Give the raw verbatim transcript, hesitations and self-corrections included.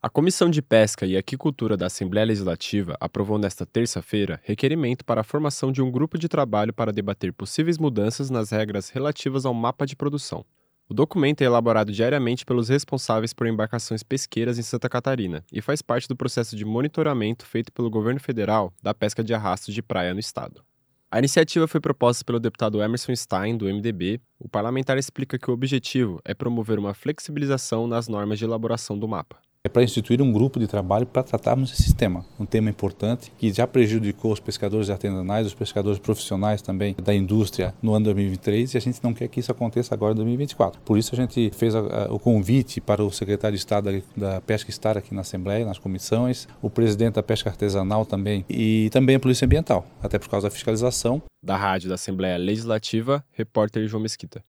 A Comissão de Pesca e Aquicultura da Assembleia Legislativa aprovou nesta terça-feira requerimento para a formação de um grupo de trabalho para debater possíveis mudanças nas regras relativas ao mapa de produção. O documento é elaborado diariamente pelos responsáveis por embarcações pesqueiras em Santa Catarina e faz parte do processo de monitoramento feito pelo governo federal da pesca de arrastos de praia no estado. A iniciativa foi proposta pelo deputado Emerson Stein, do M D B. O parlamentar explica que o objetivo é promover uma flexibilização nas normas de elaboração do mapa. É para instituir um grupo de trabalho para tratarmos esse tema, um tema importante que já prejudicou os pescadores artesanais, os pescadores profissionais também da indústria no ano dois mil e vinte e três, e a gente não quer que isso aconteça agora em dois mil e vinte e quatro. Por isso a gente fez a, a, o convite para o secretário de Estado da, da Pesca estar aqui na Assembleia, nas comissões, o presidente da Pesca Artesanal também e também a Polícia Ambiental, até por causa da fiscalização. Da Rádio da Assembleia Legislativa, repórter João Mesquita.